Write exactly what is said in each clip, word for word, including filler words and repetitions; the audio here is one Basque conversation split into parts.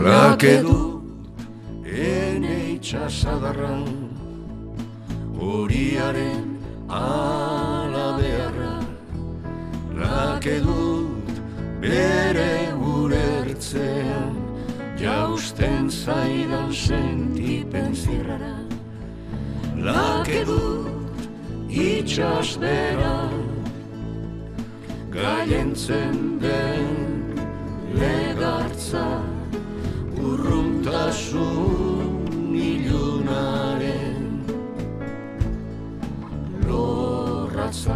Lake dut ene itxasadarran, horiaren ala beharra. Lake dut bere urertzean, jausten zaidan sentipen zirrara. Lake dut itxas bera, gaientzen den legartza, urruntasun ilunaren lorratza.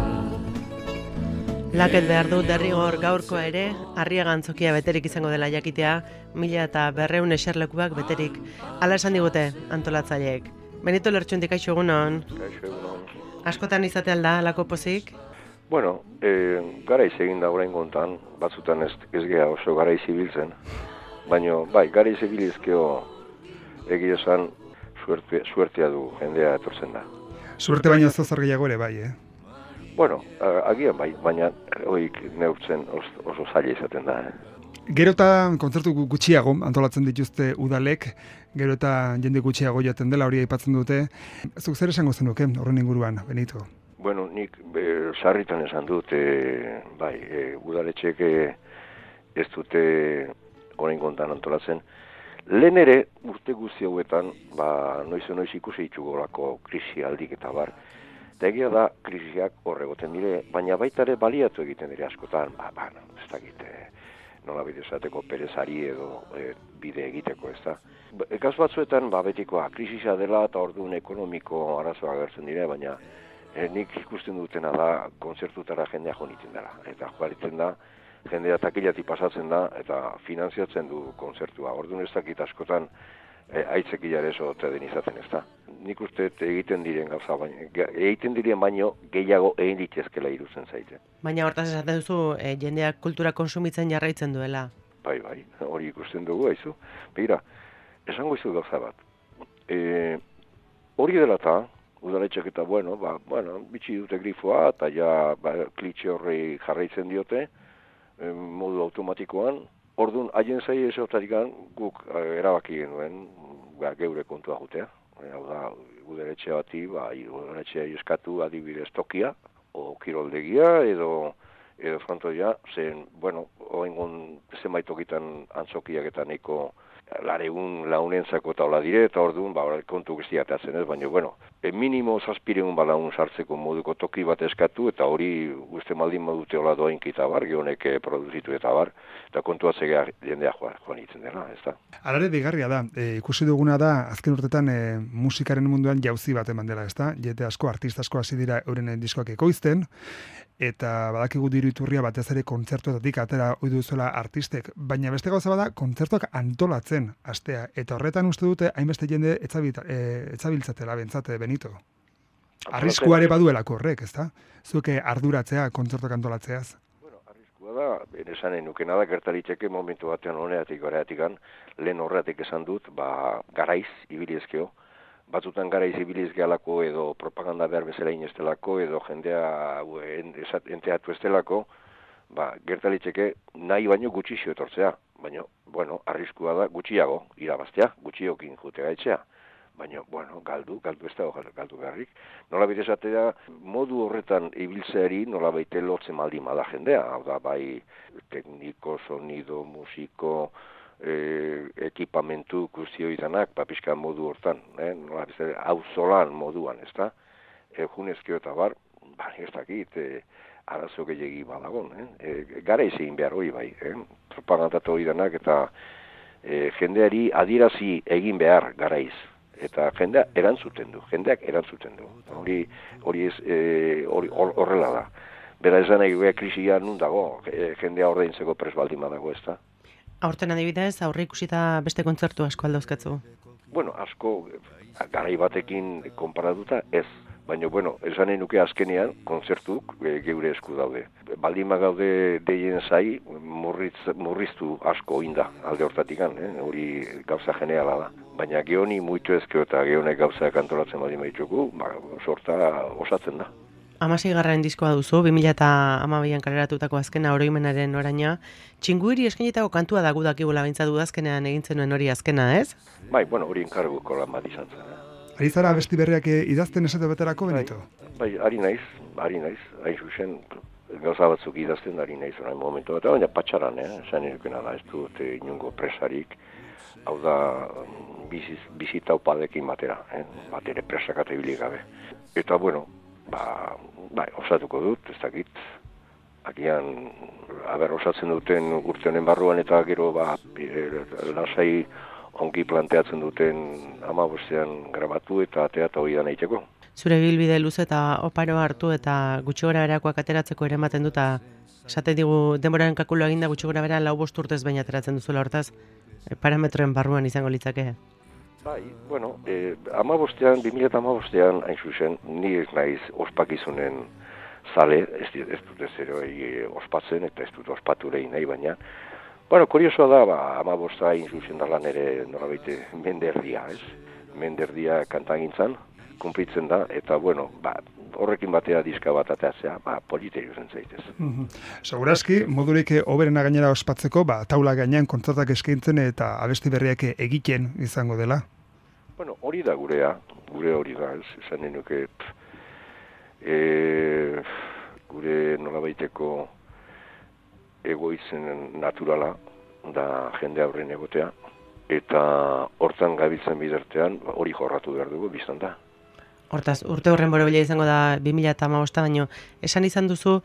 Laket behar du derrigor gaurkoa ere, Arriaga antzokia beterik izango dela jakitea, mila eta berreun eserlekuak beterik. Hala esan digute antolatzaileek. Benito Lertxundik, kaixo egunon. Kaixo egunon. Askotan izate alda, alako pozik? Bueno, e, garaiz egin da orain gontan, batzutan ez, ez geha oso garaiz ibiltzen, baina bai, garaiz ibilizkeo egia esan suerte, suertea du jendea etortzen da. Suerte baino zozor gehiago ere bai, eh? Bueno, agian bai, baina hoik neurtzen oso, oso zaila izaten da. Eh? Gero eta kontzertu gutxiago antolatzen dituzte udalek, gero eta jende gutxiago jaten dela hori aipatzen dute. Zuk zer esango zenuke horren inguruan, Benito? Bueno, nik e, sarritan esan dut, e, bai, e, udaletxeek e, ez dute orain kontan antolatzen. Lehen ere, urte guzti hauetan, ba, noiz noiz ikusi ditugolako krisi aldik eta bar. Eta egia da, krisiak horregoten dire, baina baita ere baliatu egiten dire askotan, ba, ba, ez dakit, e, nola bide esateko perezari edo e, bide egiteko, ez da. Ekaz batzuetan, ba, betikoa, krisisa dela eta orduan ekonomiko arazoa agertzen dire, baina E, nik ikusten dutena da kontzertutara jendea joniten dela. Eta joaritzen da, jendea takilatik pasatzen da eta finanziatzen du kontzertua. Orduan ez dakit askotan e, aitzekilare eso den izaten ez da. Nik uste egiten diren gauza, baina, egiten diren baino gehiago egin ditezkela irutzen zaite. Baina hortaz esaten duzu, e, jendeak kultura konsumitzen jarraitzen duela. Bai, bai, hori ikusten dugu, haizu. Begira, esango izu gauza bat. E, hori dela eta, udaletxek eta, bueno, ba, bueno, bitxi dute grifoa, eta ja ba, klitxe horri jarraitzen diote, e, modu automatikoan. Orduan, haien zai esotarik guk e, erabaki genuen, ba, geure kontua jutea. E, hau da, udaletxe bati, ba, udaletxea eskatu adibidez tokia, o kiroldegia, edo, edo frontoia, zen, bueno, oengon zenbait tokitan antzokiak eta nahiko laregun launentzako eta hola dire, eta orduan, ba, kontu guztia atatzen ez, baina, bueno, e, minimo zazpireun balaun sartzeko moduko toki bat eskatu, eta hori uste maldin modute hola doainki eta bar, gionek produzitu eta bar, eta kontu atzegea jendea joan, joan itzen dela, ez da. Alare digarria da, e, ikusi duguna da, azken urtetan e, musikaren munduan jauzi bat eman dela, ez da? Jete asko, artista asko hasi dira euren diskoak ekoizten, eta badakigu diru iturria batez ere kontzertuetatik atera ohi duzuela artistek, baina beste gauza bada kontzertuak antolatzen astea, eta horretan uste dute hainbeste jende etzabiltzatela e, bentsate Benito. Arriskuare baduelako horrek, ezta? Zuke arduratzea kontzertuak antolatzeaz. Bueno, arriskua da, esanen nukena da gertalitzeke momentu batean honeatik goreatik lehen horreatik esan dut, ba, garaiz ibiliezkeo. Batzutan garaiz ibiliz gehalako edo propaganda behar bezala inestelako edo jendea enteatu estelako, ba, gertalitzeke nahi baino gutxixio etortzea. Baina, bueno, arriskua da gutxiago irabaztea, gutxiokin jutea etxea. Baina, bueno, galdu, galdu ez da galdu beharrik. Nola bide esatea, modu horretan ibiltzeari nola baite lotzen maldi mada jendea. Hau da, bai, tekniko, sonido, musiko, E, ekipamentu guztio izanak, papiskan modu hortan, eh? Nola, hau zolan moduan, ez da? E, junezkio eta bar, ba, ez dakit, e, arazo gehiagi badagon, eh? E, gara izin behar hori bai, eh? Propagandatu hori danak eta e, jendeari adirazi egin behar garaiz. Eta jendea erantzuten du, jendeak erantzuten du. Hori hori ez, e, hori horrela da. Bera esan nahi krisia nun dago, e, jendea ordaintzeko pres baldin badago, ez da? Aurten adibidez, aurre ikusita beste kontzertu asko aldauzkatzu? Bueno, asko, garai batekin konparatuta ez. Baina, bueno, esanen nuke azkenean, kontzertuk e, geure esku daude. Baldin gaude deien zai, murriz, murriztu asko inda alde hortatikan, eh? Hori gauza generala da. Baina geoni muitu ezkeo eta geonek gauza kantolatzen baldin baditugu, ba, sorta osatzen da. Hamaseigarren diskoa duzu, bi mila hamabian kaleratutako azkena oroimenaren oraina. Txinguiri eskainitako kantua da gudakibula behintzat udazkenean egin zenuen hori azkena, ez? Bai, bueno, hori enkarguko lan bat izan zen. Ari zara abesti berriak idazten esate beterako, Benito? Bai, bai, ari naiz, ari naiz, hain zuzen, gauza batzuk idazten ari naiz orain momentu bat, baina patxaran, eh? Esan irukena da, ez dut inungo presarik, hau da, biziz, bizita upadekin batera, eh? Bat ere presakate bilik gabe. Eta, bueno, ba, bai, osatuko dut, ez dakit, agian, haber osatzen duten urte honen barruan eta gero, ba, lasai ongi planteatzen duten hamabostean grabatu eta atea eta hori da nahiteko. Zure bilbide luze eta oparo hartu eta gutxi gora berakoak ateratzeko ere ematen duta, esate digu denboraren kalkulo eginda gutxi gora bera lau bost urtez baina ateratzen duzuela hortaz, parametroen barruan izango litzake. Bai, bueno, eh, hamabostean, bi mila hamabostean, hain zuzen, ni ez naiz ospakizunen zale, ez, ez dut ez ero e, ospatzen eta ez dut ospaturei nahi baina. Bueno, kuriosoa da, ba, hamabosta hain zuzen da lan ere norabaite menderdia, ez? Menderdia kantagintzan, kumplitzen da, eta bueno, ba, horrekin batea diska bat ateatzea, ba, politerio zen zaitez. Mm-hmm. Segurazki, modurik oberena gainera ospatzeko, ba, taula gainean kontzertak eskaintzen eta abesti berriak egiten izango dela. Bueno, hori da gurea, gure hori da, ez, esan denuke, e, gure nolabaiteko egoitzen naturala, da jende aurren egotea, eta hortan gabiltzen bidertean, hori jorratu behar dugu, biztan da. Hortaz, urte horren borobila izango da bi mila hamabost, baino, esan izan duzu,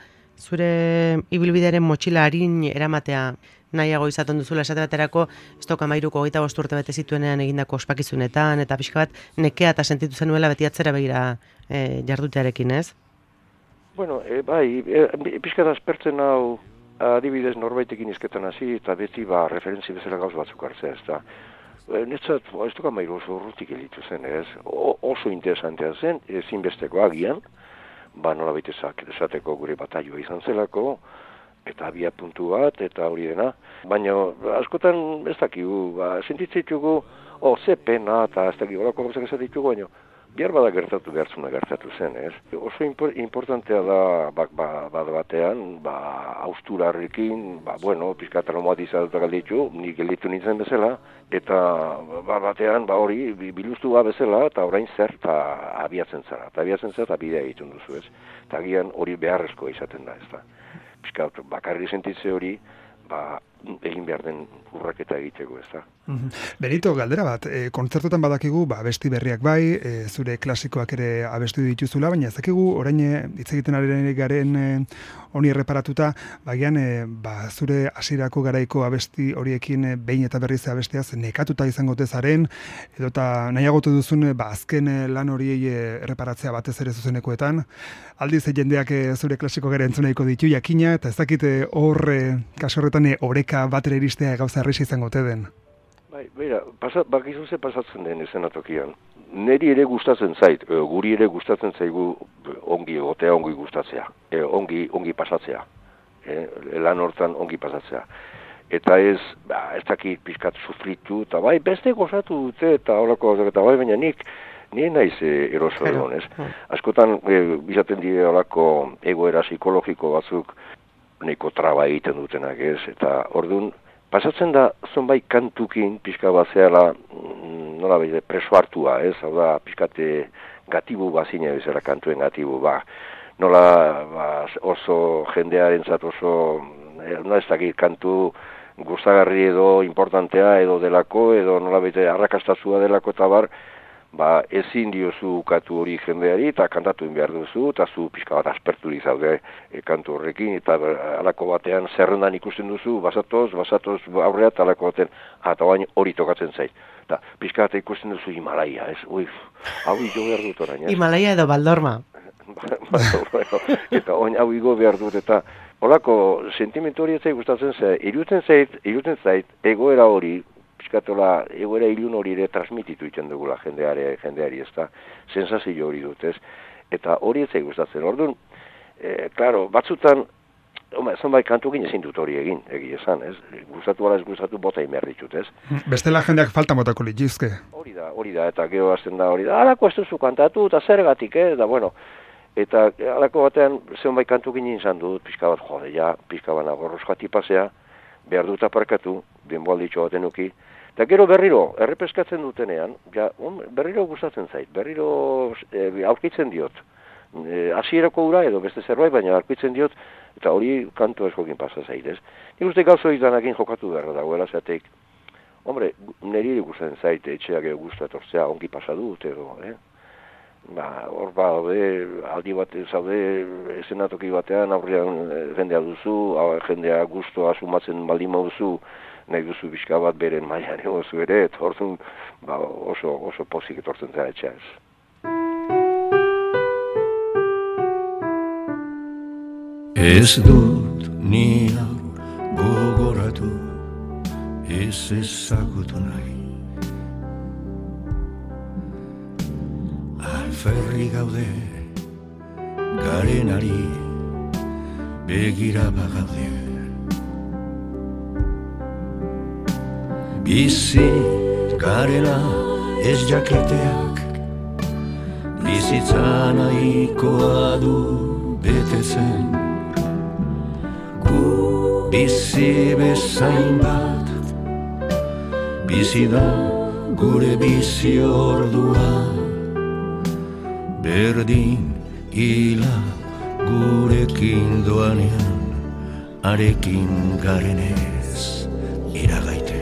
zure ibilbidearen motxila harin eramatea nahiago izaten duzula esate baterako, ez toka mairuko hogeita bost urte bete zituenean egindako ospakizunetan, eta pixka bat nekea eta sentitu zenuela beti atzera begira e, jardutearekin, ez? Bueno, e, bai, e, pixka da aspertzen hau adibidez norbaitekin izketan hasi, eta beti ba, referentzi bezala gauz batzuk hartzea, ez da. Netzat, ez toka mairu oso urrutik elitu zen, ez? O, oso interesantea zen, ezinbesteko agian, ba nola baita esateko gure bataioa izan zelako, eta abia puntu bat, eta hori dena. Baina, askotan ez dakigu, ba, sentitzitugu, oh, ze pena, eta ez dakigu, olako gauzak ez ditugu, baina, bihar bada gertatu behartzuna gertatu zen, ez? Oso impor, importantea da, ba, ba, bat batean, ba, austurarrekin, ba, bueno, pizka traumatizatuta galditu, nik gelditu nintzen bezala, eta ba, batean, ba, hori, biluztu ba bezala, eta orain zer, eta abiatzen zara, eta abiatzen zara, eta bidea egiten duzu, ez? Eta agian hori beharrezkoa izaten da, ez da? Pizka bakarri sentitze hori, ba, egin behar den urraketa egiteko, ez da. Mm-hmm. Benito, galdera bat, e, kontzertutan badakigu, ba, abesti berriak bai, e, zure klasikoak ere abestu dituzula, baina ez dakigu, orain hitz egiten ari garen e, honi erreparatuta, bagian, e, ba, zure hasierako garaiko abesti horiekin e, behin eta berriz abestiaz nekatuta izango tezaren, edota nahiagotu duzun, ba, azken e, lan horiei e, erreparatzea batez ere zuzenekoetan, aldiz e, jendeak e, zure klasiko gara entzunaiko ditu jakina, eta ez dakite hor, e, kaso horretan, e, oreka batera iristea gauza erresa izango te den. Bai, beira, bakizu ze pasatzen den ezenatokian. Neri ere gustatzen zait, e, guri ere gustatzen zaigu ongi egotea, ongi gustatzea, e, ongi, ongi pasatzea, e, lan hortan ongi pasatzea. Eta ez, ba, ez dakit pizkat sufritu, eta bai, beste gozatu dute, eta holako gauzak, eta bai, baina nik, nire naiz e, eroso egon, ez? Askotan, e, bizaten dire holako egoera psikologiko batzuk, neko traba egiten dutenak, ez? Eta orduan, pasatzen da zonbait kantukin pixka bazeala nola bide preso hartua, ez? Hau da, pixkate gatibu bazine bezala kantuen gatibu, ba. Nola ba, oso jendearentzat oso, no ez dakit kantu gustagarri edo importantea edo delako, edo nola bide arrakastazua delako eta bar, ba, ezin diozu ukatu hori jendeari eta kantatu behar duzu, eta zu pixka bat aspertu dizaude e, kantu horrekin, eta alako batean zerrendan ikusten duzu, basatoz, basatoz aurrea, eta alako batean, eta bain hori tokatzen zait. Eta pixka bat ikusten duzu Himalaia, ez? Uif, hau igo behar dut orain, ez? Himalaia edo Baldorma. bueno, eta oin hau igo behar dut, eta holako sentimentu hori ez zait gustatzen zait, iruten zait, iruten zait, egoera hori, piskatola egoera ilun hori ere transmititu iten dugula jendeari, jendeari ez da, sensazio hori dut, ez? Eta hori ez zait gustatzen, orduan, e, klaro, batzutan, Oma, zonbait kantukin ezin dut hori egin, egia esan, ez? Gustatu ala ez gustatu bota imer ditut, ez? Bestela jendeak falta motako litizke. Hori da, hori da, eta gero hasten da hori da, alako ez duzu kantatu, eta zergatik, eh? Da, bueno, Eta alako batean, zenbait kantu ginen izan dut, pixka bat, jode, ja, pixka bana gorrozko atipasea, behar dut aparkatu, denboalditxo baten uki, eta gero berriro, errepeskatzen dutenean, ja, on, berriro gustatzen zait, berriro e, aurkitzen diot, e, hasierako ura edo beste zerbait, baina aurkitzen diot, eta hori kantu eskokin pasa zaitez. Nik uste gauzo izanakin jokatu behar dagoela, zateik, hombre, niri gustatzen zait, etxeak guztu etortzea, ongi pasa dut, edo, eh? Ba, hor ba, aldi bat zaude esenatoki batean aurrean jendea duzu, jendea guztua asumatzen baldin mauzu, nahi duzu bizka bat beren mailan egozu ere, eta orduan ba, oso, oso pozik etortzen zara etxeaz. Ez dut nia gogoratu, ez ezagutu nahi. Alferri gaude, garenari begira bagaude. Bizi garena ez jaketeak, bizitza nahikoa du betetzen. Gu bizi bezain bat, bizi da gure bizi ordua. Berdin hila gurekin doanean, arekin garenez iragaite.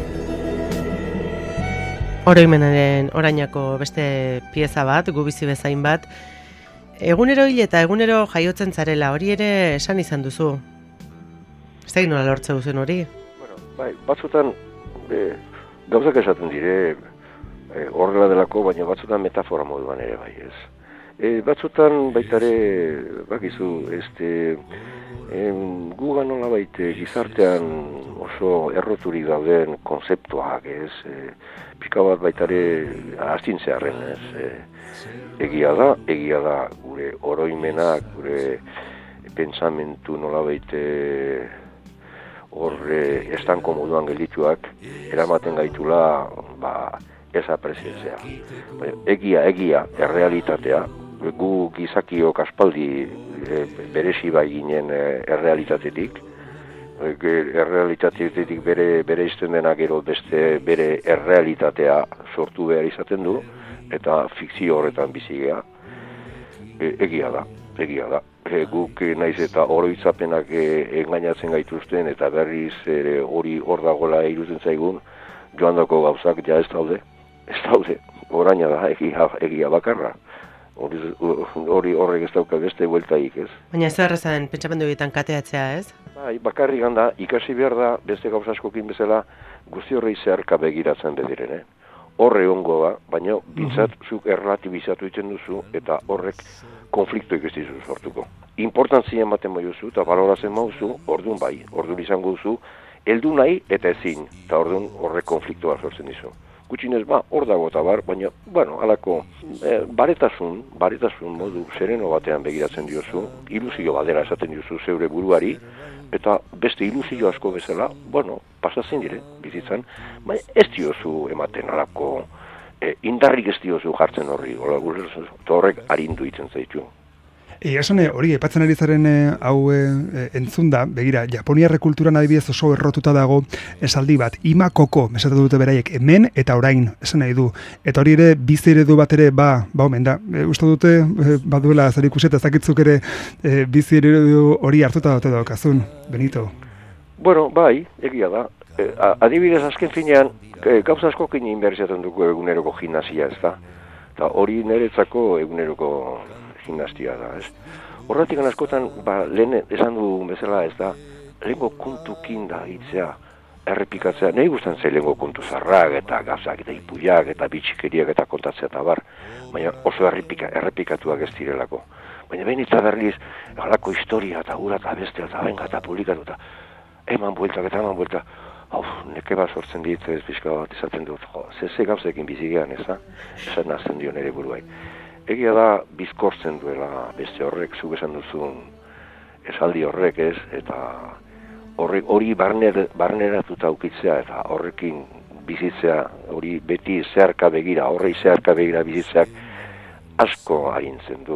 Oroimenaren orainako beste pieza bat, gu bizi bezain bat. Egunero hil eta egunero jaiotzen zarela, hori ere esan izan duzu. Ez da nola lortze duzen hori? Bueno, bai, batzutan e, gauzak esaten dire e, horrela delako, baina batzutan metafora moduan ere bai ez. E, batzutan baitare, bakizu, este, em, gugan nola baite gizartean oso erroturik dauden konzeptuak, ez, e, pika bat baitare astintzearen, ez, e, egia da, egia da, gure oroimenak, gure pentsamentu nola baite horre estanko moduan geldituak, eramaten gaitula, ba, ez apreziatzea. Egia, egia, errealitatea, gu gizakiok aspaldi e, beresi bai ginen e, errealitatetik, e, errealitatetik bere, bere izten dena gero beste bere errealitatea sortu behar izaten du, eta fikzio horretan bizigea, e, egia da, egia da. E, guk e, naiz eta oroitzapenak e, engainatzen gaituzten, eta berriz ere hori hor dagoela irutzen zaigun, joandako gauzak ja ez daude, ez daude, oraina da, egia, egia bakarra. Hori horrek ez dauka beste bueltaik, ez? Baina ez errezan pentsamendu egiten kateatzea, ez? Bai, bakarrik handa, ikasi behar da, beste gauza askokin bezala, guzti horrei zeharka begiratzen bediren, eh? Horre ongo da, baina bintzat zuk erlatibizatu egiten duzu, eta horrek konfliktoik ez dizu sortuko. Importantzia ematen maiuzu, eta baloratzen mauzu, orduan bai, orduan izango duzu, heldu nahi eta ezin, eta orduan horrek konfliktoa sortzen dizu. Gutxinez ba, hor dago eta bar, baina, bueno, alako, e, baretasun, baretasun modu sereno batean begiratzen diozu, ilusio badera esaten diozu zeure buruari, eta beste ilusio asko bezala, bueno, pasatzen dire, bizitzan, baina ez diozu ematen alako, e, indarrik ez diozu jartzen horri, horrek arindu itzen zaitu. Egia esan, hori, epatzen ari zaren e, hau e, entzunda, begira, Japoniarre kulturan adibidez oso errotuta dago esaldi bat, ima koko, esaten dute beraiek, hemen eta orain, esan nahi du. Eta hori ere, bizi eredu bat ere, ba, ba omen da, e, uste dute, e, baduela zer ikusi eta zakitzuk ere e, bizi eredu hori hartuta dute daukazun, Benito. Bueno, bai, egia da. E, adibidez, azken finean, e, gauza asko kini inbertziatzen dugu eguneroko gimnasia, ez da? Eta hori niretzako eguneroko gimnastia da, ez. Horretik askotan, ba, lehen esan du bezala, ez da, lehenko kontukin da hitzea, errepikatzea, nahi guztan ze lehenko kontu zarrak, eta gazak, eta ipuiak, eta bitxikeriak, eta kontatzea, eta bar, baina oso errepika, errepikatuak ez direlako. Baina behin eta berriz, galako historia, eta gura, eta bestea, eta benga, eta publikatu, eta eman bueltak, eta eman bueltak, hau, neke bat sortzen dit, ez bizka bat izaten dut, jo, zeze gauzekin bizigean, ez da, esan nazten dio nire buruai. Egia da, bizkortzen duela beste horrek, zuk esan duzun esaldi horrek, ez, eta horrek, hori barner, barneratuta ukitzea, eta horrekin bizitzea, hori beti zeharka begira, horrei zeharka begira bizitzeak asko agintzen du.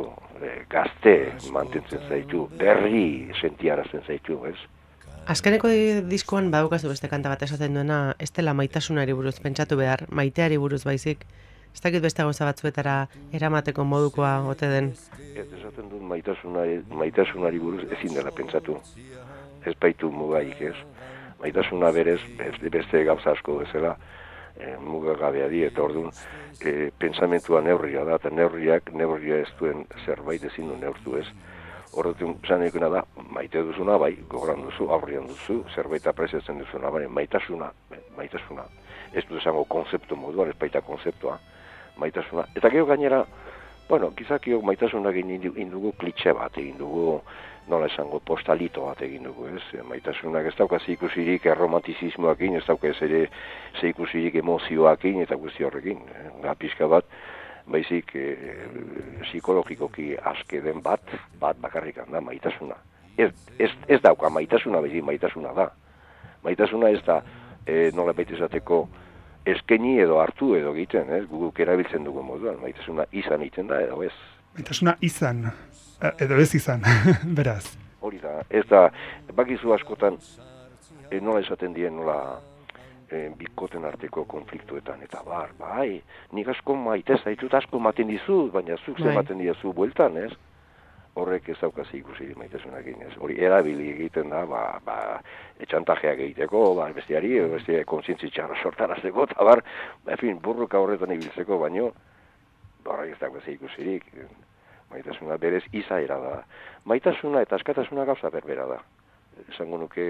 e, gazte mantentzen zaitu, berri sentiarazten zaitu, ez? Azkeneko diskoan badaukazu beste kanta bat esaten duena, ez dela maitasunari buruz pentsatu behar, maiteari buruz baizik. Ez dakit beste gauza batzuetara eramateko modukoa ote den. Ez esaten dut maitasunari, maitasunari buruz ezin dela pentsatu. Ez baitu mugaik, ez? Maitasuna berez, beste gauza asko bezala, e, mugagabea di, eta orduan, e, pentsamentua neurria da, eta neurriak, neurria ez duen zerbait ezin du neurtu, ez? Horretu zanekuna da, maite duzuna, bai, gogoran duzu, aurrian duzu, zerbait apreziatzen duzuna, bai, maitasuna, maitasuna. Ez du esango konzeptu moduan, ez baita konzeptua, maitasuna. Eta gero gainera, bueno, gizakiok maitasuna egin indugu klitxe bat, egin dugu, nola esango, postalito bat egin dugu, ez? Maitasunak ez dauka zeikusirik erromantizismoakin, ez dauka ez ere zeikusirik emozioakin eta guzti horrekin. Da, pixka bat, baizik e, psikologikoki aske den bat, bat bakarrikan da, maitasuna. Ez, ez, ez dauka maitasuna, baizik maitasuna da. Maitasuna ez da, e, nola baita esateko, eskeni edo hartu edo egiten, ez? Guguk erabiltzen dugu moduan, maitasuna izan egiten da edo ez. Maitasuna izan, edo ez izan, beraz. Hori da, ez da, bakizu askotan, e, nola esaten dien, nola, bikoten arteko konfliktuetan, eta bar, bai, nik asko maite zaitut asko maten dizu, baina zuk ze maten dizu bueltan, ez? Horrek ez daukaz ikusi maitasunakin, ez? Hori erabili egiten da, ba, ba, etxantajeak egiteko, ba, bestiari, bestiari kontzientzi txarra sortarazteko, eta bar, en fin, burruka horretan ibiltzeko, baino, horrek ez daukaz ikusirik, maitasuna berez izaera da. Maitasuna eta askatasuna gauza berbera da. Esango nuke,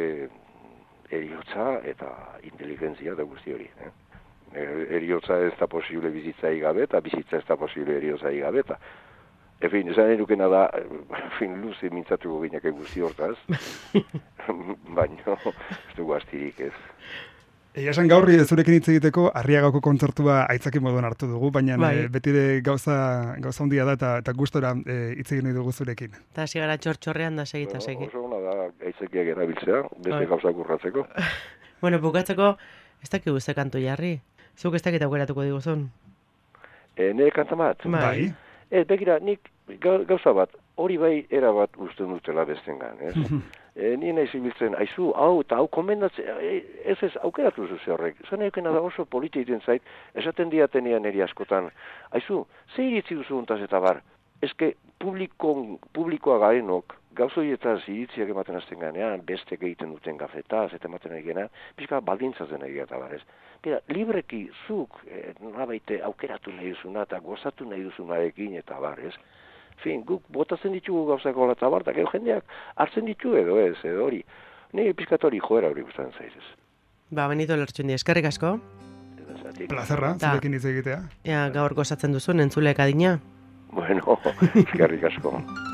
eriotza eta inteligentzia da guzti hori. Eh? Eriotza ez da posible bizitzai gabe, eta bizitza ez da posible eriotzai gabe, eta efin, esan erukena da, fin, luze mintzatuko gineak guzti hortaz, baina ez dugu astirik ez. Egia esan gaurri zurekin hitz egiteko Arriagako kontzertua aitzaki moduan hartu dugu, baina bai. e, betire gauza gauza handia da eta eta gustora e, hitz egin nahi dugu zurekin. Eta hasi gara txortxorrean da segita Bueno, segi. oso ona da aitzakiak erabiltzea, beste Bai. gauzak urratzeko. Bueno, bukatzeko, ez dakigu ze kantu jarri. Zuk ez dakit aukeratuko diguzun. E, nire kanta bat? Bai. Ez, begira, nik gau- gauza bat, hori bai erabat uste dutela bestengan, ez? E, ni nahi zibiltzen, aizu, hau eta hau komendatzen, e, ez ez, aukeratu zuze horrek. Zan eukena da oso polita egiten zait, esaten diatenean eri askotan, aizu, ze iritzi duzu untaz eta bar? Ezke publiko, publikoa garenok, gauzoietaz iritziak ematen azten ganean, bestek egiten duten gafetaz, eta ematen egena, pixka baldintzatzen egia eta bar ez. Bera, libreki zuk, e, nabaite aukeratu nahi duzuna eta gozatu nahi duzunarekin eta bar ez. Fin, guk botatzen ditugu gauzak hola eta bar, eta gero jendeak hartzen ditu edo ez, edo hori. Nire pixkat hori joera hori gustatzen zaizez. Ba, Benito Lertxundi, eskerrik asko. Plazerra, Da. zurekin hitz egitea. Ea, gaur gozatzen duzun, entzulek adina. Bueno, eskerrik asko.